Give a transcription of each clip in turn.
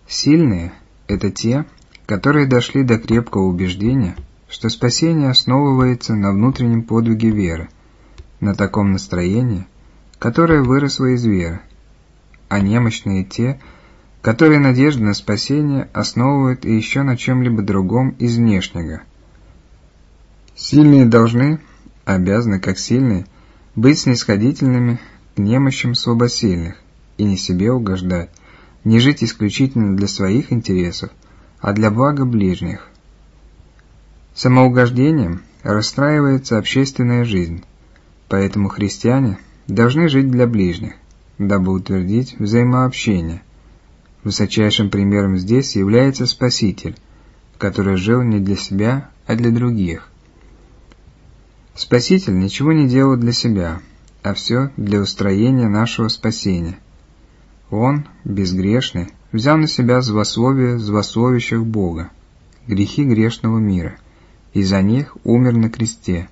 Сильные – это те, которые дошли до крепкого убеждения, что спасение основывается на внутреннем подвиге веры, на таком настроении, которое выросло из веры, а немощные те, которые надежду на спасение основывают и еще на чем-либо другом из внешнего. Сильные обязаны, как сильные, быть снисходительными к немощам слабосильных и не себе угождать, не жить исключительно для своих интересов, а для блага ближних. Самоугождением расстраивается общественная жизнь, поэтому христиане должны жить для ближних, дабы утвердить взаимообщение. Высочайшим примером здесь является Спаситель, который жил не для себя, а для других. Спаситель ничего не делал для себя, а все для устроения нашего спасения. Он, безгрешный, взял на себя злословие злословящих Бога, грехи грешного мира, и за них умер на кресте.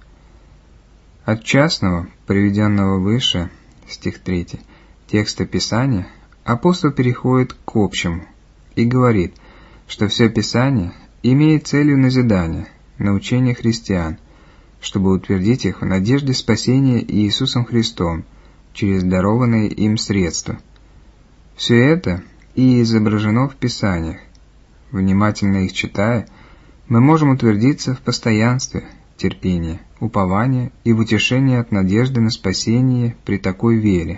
От частного, приведенного выше, стих 3, текста Писания, апостол переходит к общему и говорит, что все Писание имеет целью назидания, научения христиан, чтобы утвердить их в надежде спасения Иисусом Христом через дарованные им средства. Все это и изображено в Писаниях. Внимательно их читая, мы можем утвердиться в постоянстве, терпении, уповании и в утешении от надежды на спасение при такой вере.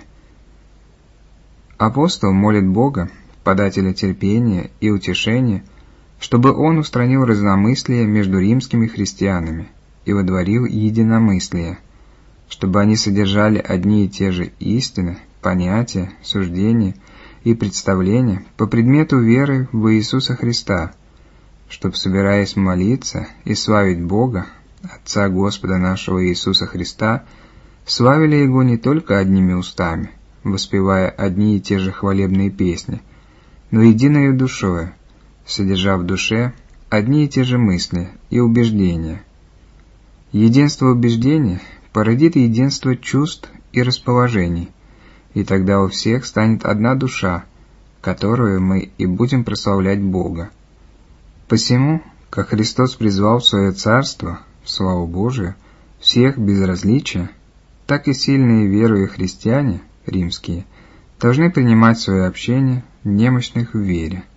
Апостол молит Бога, подателя терпения и утешения, чтобы Он устранил разномыслие между римскими христианами и водворил единомыслие, чтобы они содержали одни и те же истины, понятия, суждения и представления по предмету веры в Иисуса Христа, чтобы, собираясь молиться и славить Бога, Отца Господа нашего Иисуса Христа, славили Его не только одними устами, воспевая одни и те же хвалебные песни, но единою душою, содержа в душе одни и те же мысли и убеждения. Единство убеждений породит единство чувств и расположений, и тогда у всех станет одна душа, которую мы и будем прославлять Бога. Посему, как Христос призвал в Свое Царство, в славу Божию, всех без различия, так и сильные верующие христиане, римские, должны принимать свое общение немощных в вере.